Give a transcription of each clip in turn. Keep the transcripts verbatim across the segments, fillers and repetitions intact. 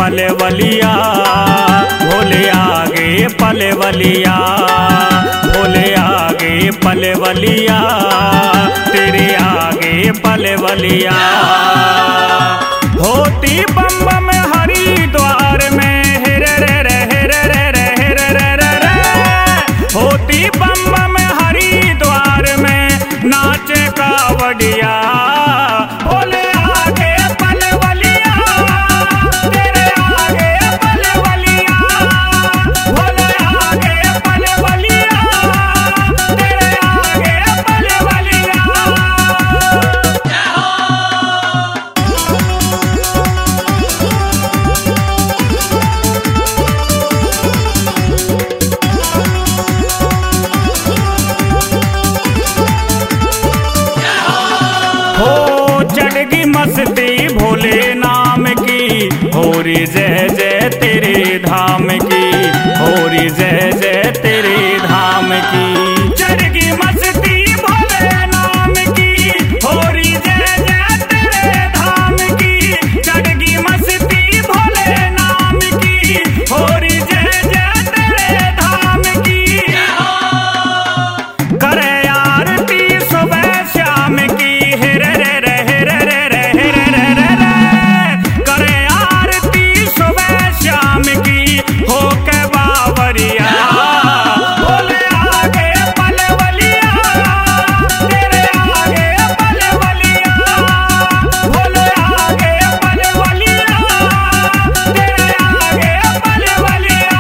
पलवलिया, भोले आगे पलवलिया, भोले आगे पलवलिया, तेरे आगे पलवलिया। होती बम बम हरिद्वार में हेरे रे रे हेरे रे रे हेरे रे रे रे, होती बम बम हरिद्वार में नाचे कावड़िया। भोले आगे पलवलिया, तेरे आगे पलवलिया, भोले आगे पलवलिया, तेरे आगे पलवलिया। हो चढ़गी मस्ती भोले नाम की, होरी जय जय तेरे धाम की, होरी जय जय तेरे धाम की। चढ़गी मस्ती भोले नाम की, होरी जय जय तेरे धाम की, चढ़गी मस्ती भोले नाम की, होरी जय जय तेरे धाम की। करे आरती सुबह शाम की, हेरे रे रे हेरे रे रे हेरे रे रे रे, करे आरती सुबह शाम की, हो के बावरिया। भोले आगे पलवलिया, तेरे आगे पलवलिया, भोले आगे पलवलिया, तेरे आगे पलवलिया।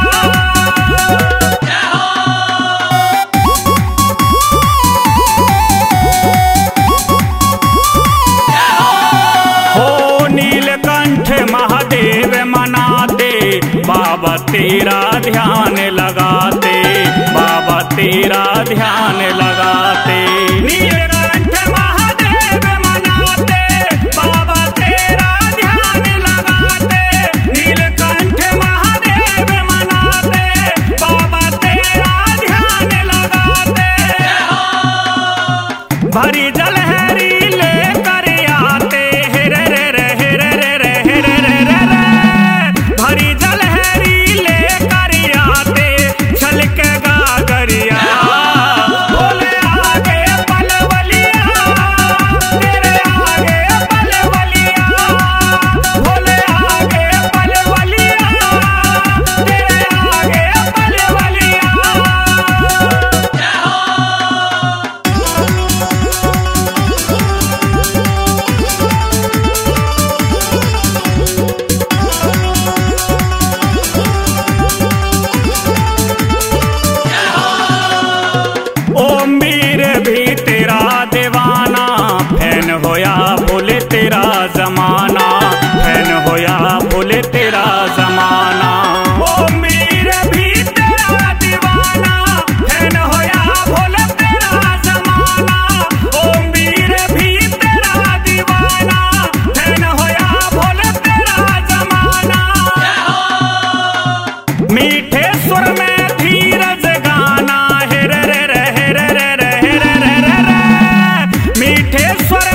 हो नीलकंठ महादेव मनाते, बाबा तेरा ध्यान लगाते, बाबा तेरा ध्यान लगाते। नीलकंठ महादेव मनाते, बाबा तेरा ध्यान लगाते, नीलकंठ महादेव मनाते, बाबा तेरा ध्यान लगाते। भरी जलहरी लेकर आते, हेरे रे रे हेरे रे रे हेरे रे रे रे, भरी जलहरी लेकर आते, छलके गागरिया। भोले आगे पलवलिया, तेरे आगे पलवलिया, भोले आगे पलवलिया, तेरे आगे पलवलिया। ओम वीर भी तेरा दीवाना, फैन होया भोले तेरा जमाना, फैन होया भोले तेरा जमाना। ओम वीर भी तेरा दीवाना, फैन होया भोले तेरा जमाना, ओम वीर भी तेरा दीवाना, फैन होया भोले तेरा जमाना। मीठे सुर में धीरज गाना, हेरे रे रे हेरे रे रे हेरे रे रे रे, मीठे स्वर